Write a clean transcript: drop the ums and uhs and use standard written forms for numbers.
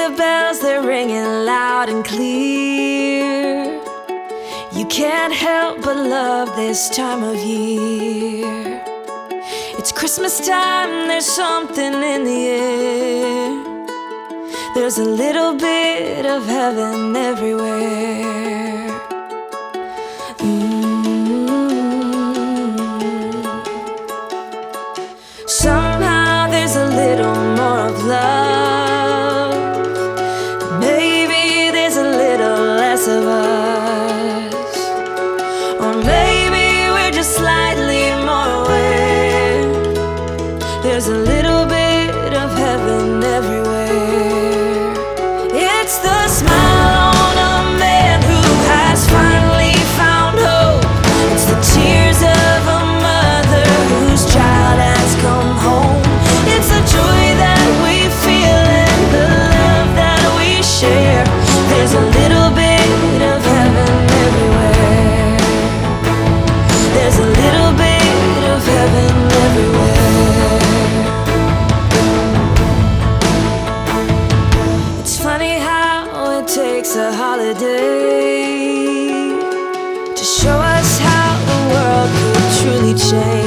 the bells, they're ringing loud and clear. You can't help but love this time of year. It's Christmas time, there's something in the air. There's a little bit of heaven everywhere. Somehow there's a little more of love. Maybe there's a little less of us. Or maybe we're just slightly more aware. There's a little bit of heaven everywhere. It's the smile on a man who has finally found hope. It's the tears of a mother whose child has come home. It's the joy that we feel and the love that we share. There's a little bit of heaven everywhere. There's a little bit of heaven everywhere. It's funny how it takes a holiday to show us how the world could truly change.